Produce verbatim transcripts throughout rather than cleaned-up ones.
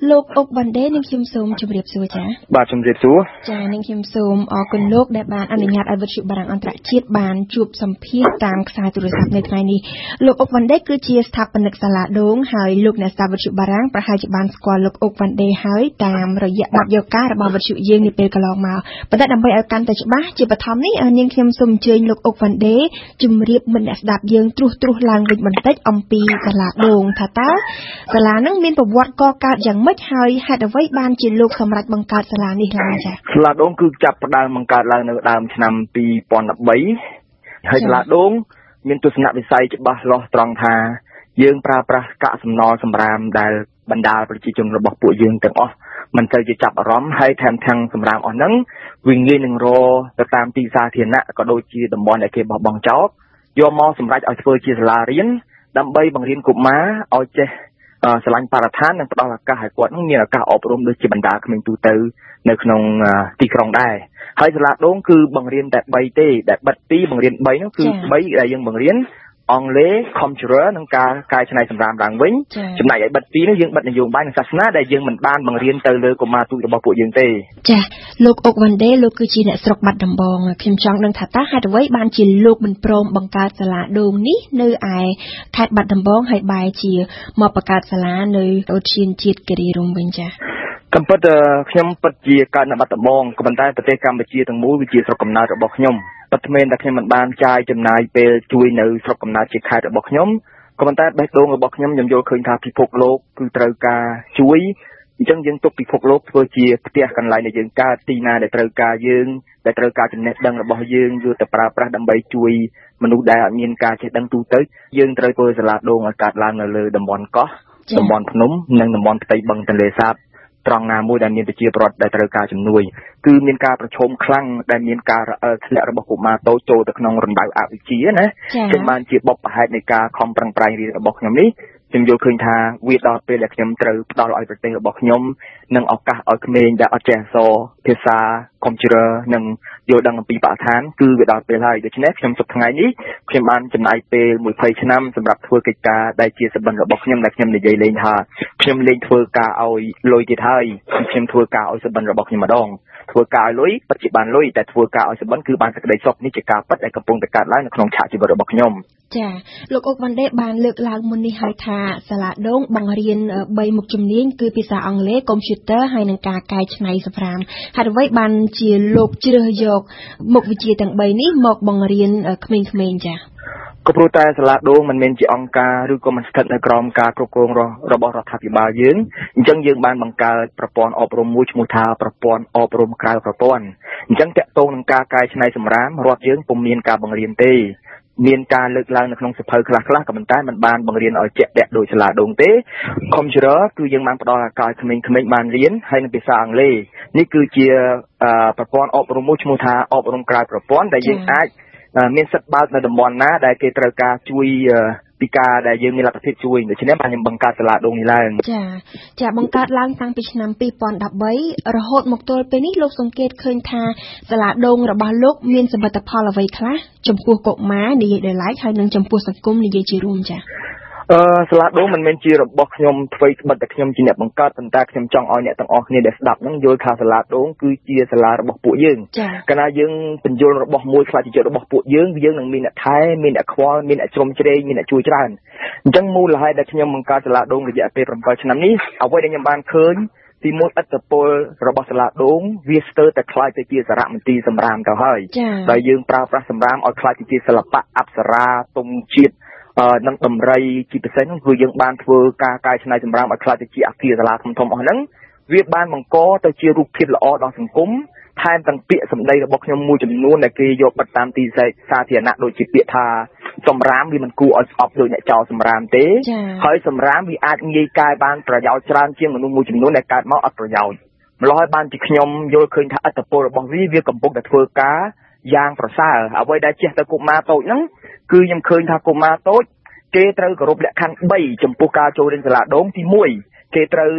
លោកអុកវ៉ាន់ដេនឹងខ្ញុំសូមជម្រាបសួរចា៎បាទជម្រាបសួរចា៎នឹងខ្ញុំសូមអរគុណលោកដែលបានអនុញ្ញាតឲ្យវិទ្យុបារាំងអន្តរជាតិបានជួបសម្ភាសតាមខ្សែទូរស័ព្ទនៅថ្ងៃនេះលោកអុកវ៉ាន់ដេគឺជាស្ថាបនិកសាលាដូងហើយលោកអ្នកស្ដាប់វិទ្យុបារាំងប្រហែលជាបានស្គាល់លោកអុកវ៉ាន់ដេហើយតាមរយៈបទយកការរបស់វិទ្យុយើងនាពេលកន្លងមកប៉ុន្តែដើម្បីឲ្យកាន់តែច្បាស់ជាបឋមនេះនាងខ្ញុំសូមអញ្ជើញលោកអុកវ៉ាន់ដេជម្រាបមិត្តអ្នកស្ដាប់យើងត្រួសត្រាសឡើងវិញបន្តិចអំពីសាលាដូងថាតើសាលានឹងមានប្រវត្តិកកើតយ៉ាងម៉េចហើយហេតុអ្វីបានជាលោកសម្រេចបង្កើតសាលានេះឡើងចា៎សាលាដូងគឺចាប់ផ្ដើមបង្កើតឡើងនៅដើមឆ្នាំពីរពាន់ដប់បីហើយសាលាដូងមានទស្សនវិស័យច្បាស់លាស់ត្រង់ថាយើងប្រើប្រាស់កាកសំណល់សម្រាមដែលបណ្ដាលប្រជាជនរបស់ពួកយើងទាំងអស់មិនទៅជាចាប់អារម្មណ៍ហើយថែមទាំងសម្រាមអស់ហ្នឹងវាងាយនឹងរទៅតាមទីសាធារណៈក៏ដូចជាតំបន់ដែលគេបោះបង់ចោលយកមកសម្រេចឲ្យធ្វើជាសាលារៀនដើម្បីបង្រៀនកុមារឲ្យចេះស្រឡាញ់បរិស្ថាននិងផ្ដល់ឱកាសឲ្យគាត់នឹងមានឱកាសអប់រំដូចជាបណ្ដាក្មេងទូទៅនៅក្នុងទីក្រុងដែរហើយសាលាដូងគឺបង្រៀនតែបីទេដែលបិទពីរបង្រៀនបីនោះគឺបីដែលយើងបង្រៀនអង់គ្លេស computer និងការកែច្នៃសម្រាមឡើងវិញចំណែកឯបិទពីរនោះយើងបិទនយោបាយនិងសាសនាដែលយើងមិនបានបង្រៀនទៅលើកុមារទូចរបស់ពួកយើងទេចា៎លោកអុកវ៉ាន់ដេលោកគឺជាអ្នកស្រុកបាត់ដំបងខ្ញុំចង់ដឹងថាតើហេតុអ្វីបានជាលោកមិនព្រមបង្កើតសាលាដូងនេះនៅឯខេត្តបាត់ដំបងហើយបែរជាមកបង្កើតសាលានៅឧទ្យានជាតិគិរីរម្យវិញចា៎កំពិតខ្ញុំពិតជាកើតនៅបាត់ដំបងក៏ប៉ុន្តែប្រទេសកម្ពុជាទាំងមូលវាជាស្រុកកំណើតរបស់ខ្ញុំពិតមែនតែខ្ញុំមិនបានចាយចំណាយពេលជួយនៅស្រុកកំណើតជាខេត្តរបស់ខ្ញុំក៏ប៉ុន្តែបេះដូងរបស់ខ្ញុំខ្ញុំយល់ឃើញថាពិភពលោកគឺត្រូវការជួយអញ្ចឹងយើងទុកពិភពលោកធ្វើជាផ្ទះកន្លែងដែលយើងកើតទីណាដែលត្រូវការយើងដែលត្រូវការចំណេះដឹងរបស់យើងយកទៅប្រើប្រាស់ដើម្បីជួយមនុស្សដែលអត់មានការចេះដឹងទូទៅយើងត្រូវធ្វើសាលាដូងឲ្យកើតឡើងនៅលើតំបន់កោះតំបន់ភ្នំនិងតំបន់ផ្ទៃបឹងទន្លេសាបត្រង់ណាមួយដែលមានប្រជាពលរដ្ឋដែលត្រូវការជំនួយគឺមានការប្រឈមខ្លាំងដែលមានការរអិលធ្លាក់របស់កុមារតូចចូលទៅក្នុងរណ្ដៅអវិជ្ជាណាចឹងបានជាបុព្វហេតុនៃការខំប្រឹងប្រែងរៀនរបស់ខ្ញុំនេះខ្ញុំយល់ឃើញថាវាដល់ពេលដែលខ្ញុំត្រូវផ្ដល់ឲ្យប្រទេសរបស់ខ្ញុំនិងឱកាសឲ្យក្មេងដែលអត់ចេះអក្សរភាសា computer និងយល់ដឹងអំពីបរិស្ថានគឺវាដល់ពេលហើយដូច្នេះខ្ញុំសប្តាហ៍ថ្ងៃនេះខ្ញុំបានចំណាយពេលยี่สิบឆ្នាំសម្រាប់ធ្វើកិច្ចការដែលជាសបិនរបស់ខ្ញុំដែលខ្ញុំនិយាយលេងថាខ្ញុំលេងធ្វើការឲ្យលុយទៀតហើយខ្ញុំធ្វើការឲ្យសបិនរបស់ខ្ញុំម្ដងធ្វើការឲ្យលុយពិតជាបានលុយតែធ្វើការឲ្យសបិនគឺបានសេចក្តីសុខនេះជាការពិតដែលកំពុងតែកើតឡើងនៅក្នុងឆាកជីវិតរបស់ខ្ញុំចាលោកអុកវ៉ាន់ដេបានលើកឡើងមុននេះហើយថាសាលាដូងបង្រៀនបីមុខជំនាញគឺភាសាអង់គ្លេស computer ហើយនិងការកែច្នៃសម្រាមហេតុអ្វីបានជាលោកជ្រើសយកមុខវិជ្ជាទាំងបីនេះមកបង្រៀនក្មេងៗចាក៏ព្រោះតែសាលាដូងមិនមែនជាអង្គការឬក៏មិនស្ថិតនៅក្រោមការគ្រប់គ្រងរបស់រដ្ឋាភិបាលយើងអញ្ចឹងយើងបានបង្កើតប្រព័ន្ធអប់រំមួយឈ្មោះថាប្រព័ន្ធអប់រំក្រៅប្រព័ន្ធអញ្ចឹងតាក់ទងនឹងការកែច្នៃសម្រាមរដ្ឋយើងពុំមានការបង្រៀនទេមានការលើកឡើងនៅក្នុងសភៅខ្លះៗក៏ប៉ុន្តែมันបានបង្រៀនឲ្យជាក់លាក់ដោយសាលាដូងទេ computer គឺយើងបានផ្ដល់ឱកាសឲ្យក្មេងៗបានរៀនហើយនឹងភាសាអង់គ្លេសនេះគឺជាប្រព័ន្ធអប់រំមួយឈ្មោះថាអប់រំក្រៅប្រព័ន្ធដែលយើងអាចមានសិទ្ធិបើកនៅតំបន់ណាដែលគេត្រូវការជួយពីការដែលយើងមានលទ្ធភាពជួយដូច្នេះបានខ្ញុំបង្កើតសាលាដូងនេះឡើងចាចាបង្កើតឡើងតាំងពីឆ្នាំពីរពាន់ដប់បីរហូតមកទល់ពេលនេះលោកសង្កេតឃើញថាសាលាដូងរបស់លោកមានសមិទ្ធផលអ្វីខ្លះចំពោះកុមារនិយាយដោយឡែកហើយនិងចំពោះសង្គមនិយាយជារួមចាអឺសាលាដូងមិនមែនជារបស់ខ្ញុំធ្វើស្បិតតែខ្ញុំជាអ្នកបង្កើតប៉ុន្តែខ្ញុំចង់ឲ្យអ្នកទាំងអស់គ្នាដែលស្ដាប់ហ្នឹងយល់ថាសាលាដូងគឺជាសាលារបស់ពួកយើងកាលណាយើងបញ្យល់របស់មួយខ្លាចជារបស់ពួកយើងយើងនឹងមានអ្នកថែមានអ្នកខ្វល់មានអ្នកជ្រុំជ្រែងមានអ្នកជួយច្រើនអញ្ចឹងមូលហេតុដែលខ្ញុំបង្កើតសាលាដូងរយៈពេលbảyឆ្នាំនេះអ្វីដែលខ្ញុំបានឃើញទីមួយឥទ្ធិពលរបស់សាលាដូងវាស្ទើរតែខ្លាយទៅជាសារមន្ទីរសម្រាមទៅហើយដែលយើងប្រើប្រាស់សម្រាមឲ្យខ្លាយទៅជាសិល្បៈអប្សរាទង់ជាតិនឹងដំរីជាពិសេសនោះគឺយើងបានធ្វើការកែច្នៃសម្រាមឲ្យខ្លាចទៅជាអគារសាលាធំធំអស់ហ្នឹងវាបានបង្កទៅជារូបភាពល្អដល់សង្គមថែមទាំងពាក្យសម្ដីរបស់ខ្ញុំមួយចំនួនដែលគេយកបិទតាមទីសាធារណៈដូចជាពាក្យថាសម្រាមវាមិនគួរឲ្យស្អប់ដូចអ្នកចោលសម្រាមទេហើយសម្រាមវាអាចងាយកែបានប្រយោជន៍ច្រើនជាងមនុស្សមួយចំនួនដែលកើតមកអត់ប្រយោជន៍ម្ល៉េះហើយបានជាខ្ញុំយល់ឃើញថាឥទ្ធិពលរបស់វាវាកំពុងតែធ្វើការយ៉ាងប្រសើរអ្វីដែលចេះទៅកុមារតូចហ្នឹងគឺខ្ញុំឃើញថាកុមារតូចគេត្រូវគោរពលក្ខខណ្ឌបីចំពោះការចូលរៀនសាលាដូងទីមួយគេត្រូវ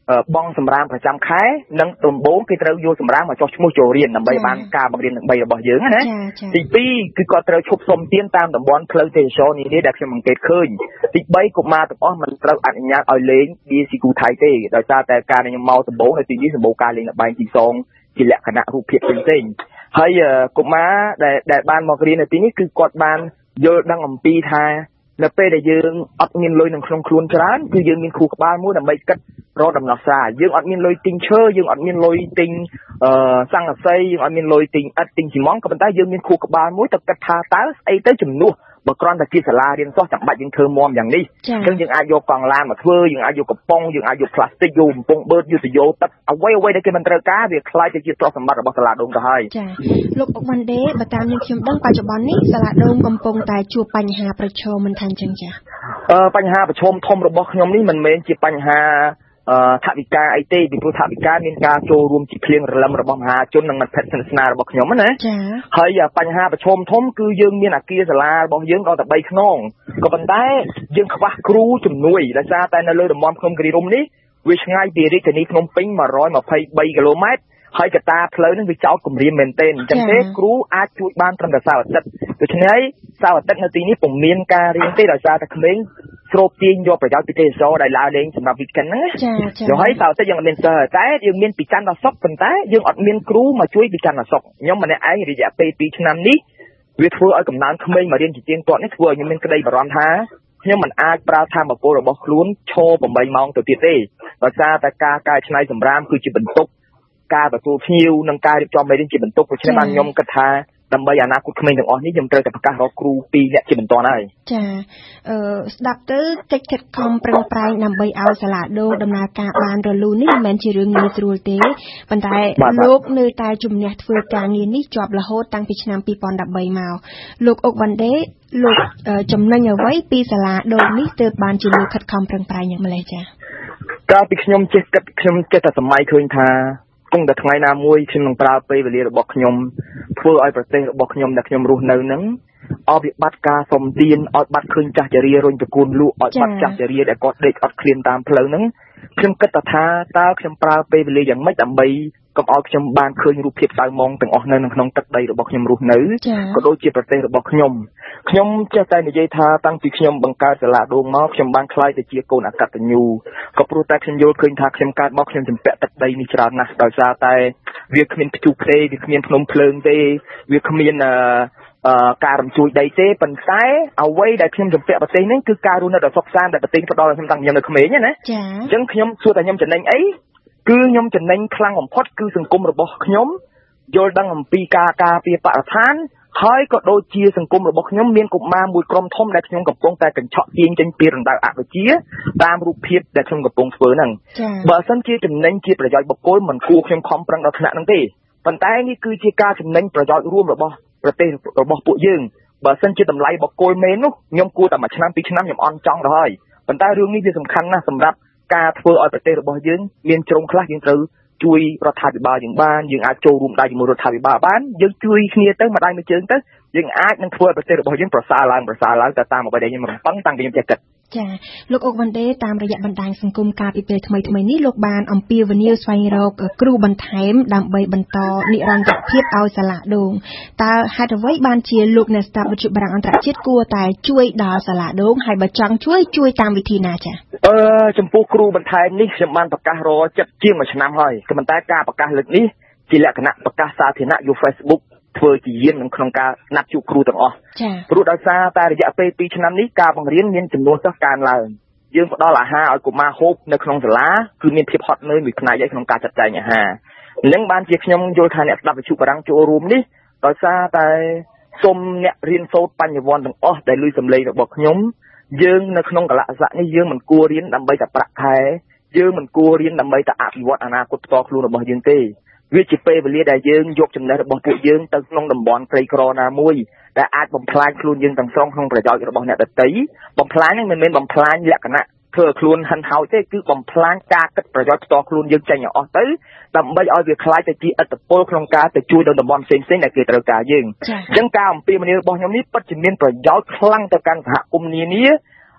បងសម្រាមប្រចាំខែនិងដំបូងគេត្រូវយកសម្រាមមកចុះឈ្មោះចូលរៀនដើម្បីបានការបង្រៀនទាំងបីរបស់យើងណាទីពីរគឺគាត់ត្រូវឈប់សុំទានតាមតំបន់ផ្លូវទេសចរនេះនេះដែលខ្ញុំសង្កេតឃើញទីបីកុមារទាំងអស់មិនត្រូវអនុញ្ញាតឲ្យលេងឌីស៊ីគូថៃទេដោយសារតែការខ្ញុំមកដំបូងនៅទីនេះសម្បូរការលេងល្បែងទីសងជាលក្ខណៈរូបភាពផ្សេងៗហើយកុមារដែលដែលបានមករៀននៅទីនេះគឺគាត់បានយល់ដឹងអំពីថានៅពេលដែលយើងអត់មានលុយក្នុងក្នុងខ្លួនច្រើនគឺយើងមានគ្រូក្បាលមួយដើម្បីគិតរកដំណោះស្រាយយើងអត់មានលុយទិញឈើយើងអត់មានលុយទិញអឺសង្កសីយើងអត់មានលុយទិញឥដ្ឋទិញស៊ីម៉ងក៏ប៉ុន្តែយើងមានគ្រូក្បាលមួយទៅគិតថាតើស្អីទៅជំនួសបើគ្រាន់តែជាសាលារៀនសោះចាំបាច់យើងធ្វើមុំយ៉ាងនេះអញ្ចឹងយើងអាចយកកង់ឡានមកធ្វើយើងអាចយកកំប៉ុងយើងអាចយកផ្លាស្ទិកយកកំប៉ុងបឺតយកទៅយកទឹកអ្វីអ្វីដែលគេមិនត្រូវការវាខ្លាចទៅជាទ្រព្យសម្បត្តិរបស់សាលាដូងទៅហើយចាលោកអុកវ៉ាន់ដេបើតាមខ្ញុំខ្ញុំដឹងបច្ចុប្បន្ននេះសាលាដូងកំពុងតែជួបបញ្ហាប្រឈមមិនថាអញ្ចឹងចាអឺបញ្ហាប្រឈមធំរបស់ខ្ញុំនេះមិនមែនជាបញ្ហាអឺថវិកាអីទេពីព្រោះថវិកាមានការចូលរួមជាភ្លៀងរលឹមរបស់មហាជននិងមិត្តភក្តិស្និទ្ធស្នាលរបស់ខ្ញុំណាចាហើយបញ្ហាប្រឈមធំគឺយើងមានអគារសាលារបស់យើងដល់តែបីខ្នងក៏ប៉ុន្តែយើងខ្វះគ្រូជំនួយដោយសារតែនៅលើតំបន់ភ្នំគិរីរម្យនេះវាឆ្ងាយពីរាជធានីភ្នំពេញមួយរយម្ភៃបីគីឡូម៉ែត្រហើយកតាផ្លូវនឹងវាចោតគម្រាមមែនទែនអញ្ចឹងទេគ្រូអាចជួយបានត្រឹមតែសៅរ៍អាទិត្យដូច្នេះសៅរ៍អាទិត្យនៅទីនេះពុំមានការរៀនទេដោយសារតែក្មេងស្រូបទាញយកប្រយោជន៍ពីទេសចរដែលឡើងលេងសម្រាប់វីកេនហ្នឹងចាចាហើយសៅរ៍អាទិត្យយើងអត់មានសើតែយើងមានពីច័ន្ទដល់សុក្រប៉ុន្តែយើងអត់មានគ្រូមកជួយពីច័ន្ទដល់សុក្រខ្ញុំម្នាក់ឯងរយៈពេលពីរឆ្នាំនេះវាធ្វើឲ្យកំណើនក្មេងមករៀនជាទៀងទាត់នេះធ្វើឲ្យខ្ញុំមានក្តីបារម្ភថាខ្ញុំមិនអាចប្រើធម៌ពលរបស់ខ្លួនឈរប្រាំបីម៉ោងទៅទៀតទេដោយសារតែការកែច្នៃសម្រាមគឺជាបន្ទុកការទទួលភ្ញៀវនិងការរៀបចំមេរៀនជាបន្ទុកដូច្នេះបានខ្ញុំគិតថាដើម្បីអនាគតក្មេងទាំងអស់នេះខ្ញុំត្រូវតែប្រកាសរកគ្រូពីរនាក់ជាបន្តហើយចាអឺស្ដាប់ទៅកិច្ចខិតខំប្រឹងប្រែងដើម្បីឲ្យសាលាដូងដំណើរការបានរលូននេះមិនមែនជារឿងងាយស្រួលទេប៉ុន្តែលោកនៅតែជំនះធ្វើការងារនេះជាប់រហូតតាំងពីឆ្នាំពីរពាន់ដប់បីមកលោកអុកវ៉ាន់ដេលោកចំណេញអ្វីពីសាលាដូងនេះទើបបានជាលោកខិតខំប្រឹងប្រែងយ៉ាងម្លេះចាកាលពីខ្ញុំចេះគិតខ្ញុំចេះតែសម័យឃើញថាគង់តែថ្ងៃណាមួយខ្ញុំនឹងប្រើពេលវេលារបស់ខ្ញុំធ្វើឲ្យប្រទេសរបស់ខ្ញុំដែលខ្ញុំរស់នៅនឹងឲ្យវាបាត់ការសុំទានឲ្យបាត់ឃើញចាស់ចរារុញប្រគួនលក់ឲ្យបាត់ចាស់ចរាដែលគាត់ដេកអត់ឃ្លានតាមផ្លូវហ្នឹងខ្ញុំគិតថាតើខ្ញុំប្រើពេលវេលាយ៉ាងម៉េចដើម្បីកុំឲ្យខ្ញុំបានឃើញរូបភាពសៅហ្មងទាំងអស់នៅក្នុងទឹកដីរបស់ខ្ញុំរស់នៅក៏ដូចជាប្រទេសរបស់ខ្ញុំខ្ញុំចេះតែនិយាយថាតាំងពីខ្ញុំបង្កើតសាលាដូងមកខ្ញុំបានខ្លាយទៅជាកូនអកតញ្ញូក៏ព្រោះតែខ្ញុំយល់ឃើញថាខ្ញុំកើតមកខ្ញុំជំពាក់ទឹកដីនេះច្រើនណាស់ដោយសារតែវាគ្មានភ្ជុះទេវាគ្មានភ្នំភ្លើងទេវាគ្មានអឺអឺការរំជួយដីទេប៉ុន្តែអ្វីដែលខ្ញុំជំពាក់ប្រទេសនេះគឺការរស់នៅដ៏សុខសាន្តដែលប្រទេសផ្ដល់ឲ្យខ្ញុំតាំងពីខ្ញុំនៅក្មេងណាអញ្ចឹងខ្ញុំសួរថាខ្ញុំចំណេញអីគឺខ្ញុំចំណេញខ្លាំងបំផុតគឺសង្គមរបស់ខ្ញុំយល់ដឹងអំពីការការពារបរិស្ថានហើយក៏ដូចជាសង្គមរបស់ខ្ញុំមានកុមារមួយក្រុមធំដែលខ្ញុំកំពុងតែកញ្ឆក់ទាញចេញពីរណ្ដៅអវិជ្ជាតាមរូបភាពដែលខ្ញុំកំពុងធ្វើហ្នឹងបើមិនជាចំណេញជាប្រយោជន៍បុគ្គលមិនគួរខ្ញុំខំប្រឹងដល់ថ្នាក់ហ្នឹងទេប៉ុន្តែនេះគឺជាការចំណេញប្រយោជន៍រួមរបស់ប្រទេសរបស់ពួកយើងបើមិនជាតម្លៃបុគ្គលមែននោះខ្ញុំគួរតែមួយឆ្នាំពីរឆ្នាំខ្ញុំអន់ចង់ទៅហើយប៉ុន្តែរឿងនេះវាសំខាន់ណាស់សម្រាប់ការធ្វើឲ្យប្រទេសរបស់យើងមានជ្រុងខ្លះយើងត្រូវជួយរដ្ឋាភិបាលយើងបានយើងអាចចូលរួមដៃជាមួយរដ្ឋាភិបាលបានយើងជួយគ្នាទៅម្ដាយមួយជើងទៅយើងអាចនឹងធ្វើឲ្យប្រទេសរបស់យើងប្រសើរឡើងប្រសើរឡើងទៅតាមអ្វីដែលខ្ញុំរំពឹងតាំងពីខ្ញុំចេះគិតចាលោកអុកវ៉ាន់ដេតាមរយៈបណ្ដាញសង្គមកាលពីពេលថ្មីថ្មីនេះលោកបានអំពាវនាវស្វែងរកគ្រូបន្ថែមដើម្បីបន្តនិរន្តរភាពឲ្យសាលាដូងតើហេតុអ្វីបានជាលោកអ្នកស្ដាប់វិទ្យុបារាំងអន្តរជាតិគួរតែជួយដល់សាលាដូងហើយបើចង់ជួយជួយតាមវិធីណាចាអឺចំពោះគ្រូបន្ថែមនេះខ្ញុំបានប្រកាសរចិត្តជាងមួយឆ្នាំហើយក៏ប៉ុន្តែការប្រកាសលើកនេះជាលក្ខណៈប្រកាសសាធារណៈយក Facebook ធ្វើជាយានក្នុងការណាត់ជួបគ្រូទាំងអស់ព្រោះដោយសារតែរយៈពេលពីរឆ្នាំនេះការបង្រៀនមានចំនួនសិស្សកើនឡើងយើងផ្ដល់អាហារឲ្យកុមារហូបនៅក្នុងសាលាគឺមានភាពហត់នឿយមួយផ្នែកឯក្នុងការចាត់ចែងអាហារនឹងបានជាខ្ញុំយល់ថាអ្នកស្ដាប់វិទ្យុបារាំងចូលរួមនេះដោយសារតែសូមអ្នករៀនសូត្របញ្ញវន្តទាំងអស់ដែលលឺសំឡេងរបស់ខ្ញុំយើងនៅក្នុងកលៈស័កនេះយើងមិនគួររៀនដើម្បីតែប្រាក់ខែយើងមិនគួររៀនដើម្បីតែអភិវឌ្ឍអនាគតផ្ទាល់ខ្លួនរបស់យើងទេវាជាពេលវេលាដែលយើងយកចំណេះរបស់ពួកយើងទៅក្នុងតំបន់ក្រីក្រណាមួយដែលអាចបំផ្លាញខ្លួនយើងទាំងស្រុងក្នុងប្រយោជន៍របស់អ្នកដទៃបំផ្លាញហ្នឹងមិនមែនបំផ្លាញលក្ខណៈធ្វើខ្លួនហិនហោចទេគឺបំផ្លាញការគិតប្រយោជន៍ផ្ទាល់ខ្លួនយើងចេញឲ្យអស់ទៅដើម្បីឲ្យវាខ្លាយទៅជាឥទ្ធិពលក្នុងការទៅជួយដល់តំបន់ផ្សេងៗដែលគេត្រូវការយើងអញ្ចឹងការអំពាវនាវរបស់ខ្ញុំនេះពិតជាមានប្រយោជន៍ខ្លាំងទៅកាន់សហគមន៍នានា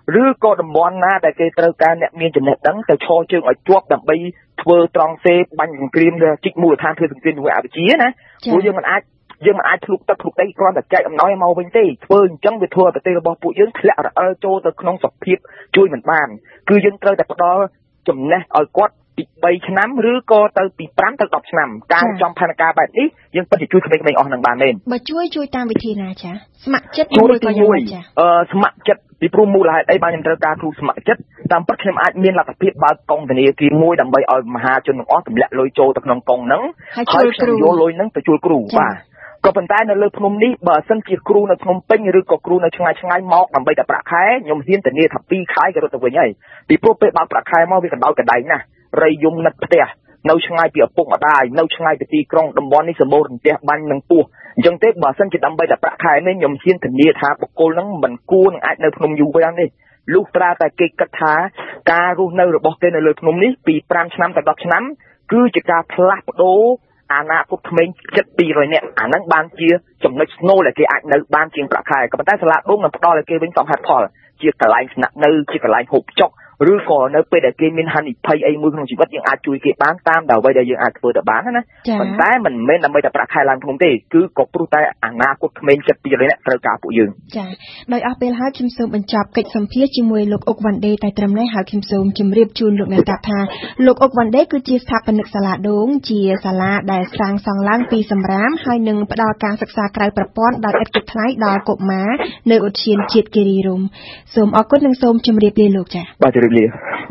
ឬក៏តំបន់ណាដែលគេត្រូវការអ្នកមានចំណេះដឹងទៅឈរជើងឲ្យជាប់ដើម្បីធ្វើត្រង់សេបាញ់សង្គ្រាមជីកមូលដ្ឋានធ្វើសង្គ្រាមជាមួយអវិជ្ជាណាព្រោះយើងមិនអាចយើងមិនអាចធ្លុកទឹកធ្លុកដីគ្រាន់តែចែកអំណោយមកវិញទេធ្វើអញ្ចឹងវាធ្វើឲ្យប្រទេសរបស់ពួកយើងធ្លាក់រអិលចូលទៅក្នុងសភាពជួយមិនបានគឺយើងត្រូវតែផ្ដល់ចំណេះឲ្យគាត់ពី3ឆ្នាំឬក៏ទៅពី5ទៅ10ឆ្នាំការចំផែនការបែបនេះយើងពិតជាជួយក្មេងៗអស់នឹងបានមែនបើជួយជួយតាមវិធីណាចាស្ម័គ្រចិត្តមួយក៏យ៉ាងណាចាអឺស្ម័គ្រចិត្តពីព្រោះមូលហេតុអីបានខ្ញុំត្រូវការគ្រូស្ម័គ្រចិត្តតាមពិតខ្ញុំអាចមានលទ្ធភាពបើកកុងធនាគារមួយដើម្បីឲ្យមហាជនទាំងអស់ទម្លាក់លុយចូលទៅក្នុងកុងហ្នឹងហើយខ្ញុំយកលុយហ្នឹងទៅជួយគ្រូបាទក៏ប៉ុន្តែនៅលើភ្នំនេះបើសិនជាគ្រូនៅភ្នំពេញឬក៏គ្រូនៅឆ្ងាយឆ្ងាយមកដើម្បីតែប្រាក់ខែខ្ញុំហ៊ានធានាថាពីរខែគេរត់ទៅវិញហើយពីព្រោះពេលបើកប្រាក់ខែមកវាកណ្ដោយកណ្ដែងណាស់រៃយំនឹកផ្ទះនៅឆ្ងាយពីឪពុកម្ដាយនៅឆ្ងាយពីទីក្រុងតំបន់នេះសម្បូររន្ទះបាញ់និងពោះអញ្ចឹងទេបើសិនជាដើម្បីតែប្រាក់ខែនេះខ្ញុំហ៊ានធានាថាបុគ្គលហ្នឹងមិនគួរនឹងអាចនៅភ្នំយូរយ៉ាងនេះលុះត្រាតែគេគិតថាការរស់នៅរបស់គេនៅលើភ្នំនេះពី5ឆ្នាំទៅ10ឆ្នាំគឺជាការផ្លាស់ប្ដូរអាណាពុកក្មេងចិត្តពីរយនាក់អាហ្នឹងបានជាចំណុចស្នូលដែលគេអាចនៅបានជាងប្រាក់ខែក៏ប៉ុន្តែសាលាដុំនឹងផ្ដល់ឲ្យគេវិញសំហេតុផលជាកន្លែងស្នាក់នៅជាកន្លែងហូបចុកឬក៏នៅពេលដែលគេមានហានិភ័យអីមួយក្នុងជីវិតយើងអាចជួយគេបានតាមអ្វីដែលយើងអាចធ្វើទៅបានណាប៉ុន្តែមិនមែនដើម្បីតែប្រាក់ខែឡើងក្នុងទេគឺក៏ព្រោះតែអនាគតក្មេងចិត្តពីរយនាក់ត្រូវការពួកយើងចាដោយអស់ពេលហើយខ្ញុំសូមបញ្ចប់កិច្ចសម្ភាសន៍ជាមួយលោកអុកវ៉ាន់ដេតែត្រឹមនេះហើយខ្ញុំសូមជម្រាបជូនលោកអ្នកស្ដាប់ថាលោកអុកវ៉ាន់ដេគឺជាស្ថាបនិកសាលាដូងជាសាលាដែលសាងសង់ឡើងពីសម្រាមហើយនឹងផ្ដល់ការសិក្សាក្រៅប្រព័ន្ធដោយឥតគិតថ្លៃដល់កុមារនៅឧទ្យានជាតិគិរីរម្យសូមអរគុណនិងសូមជម្រាបលាលោកចាបាទជម្រាបលា